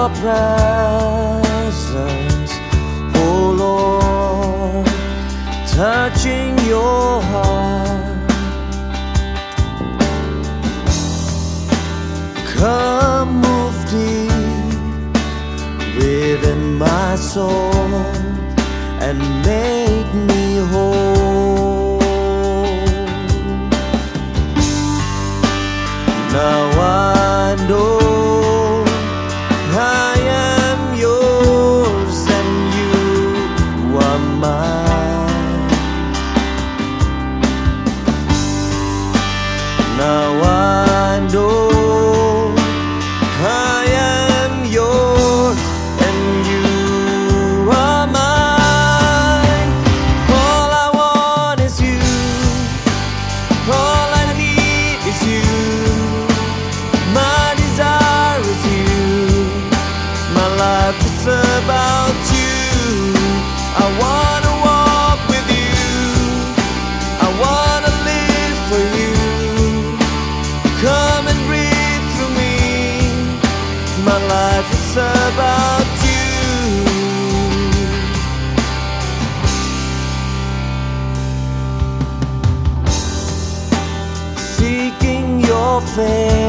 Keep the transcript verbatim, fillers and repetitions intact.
your presence, oh Lord, touching your heart. Come move deep within my soul and make me whole. Now I know I am yours and you are mine. Now I know I am yours and you are mine. All I want is you. All I need is you. My desire is you. My life is about you. I wanna walk with you. I wanna live for you. Come and breathe through me. My life is about you. Seeking your face,